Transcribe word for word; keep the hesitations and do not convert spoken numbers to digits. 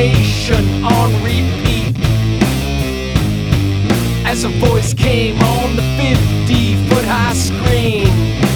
generation on repeat. As a voice came on the fifty foot high screen,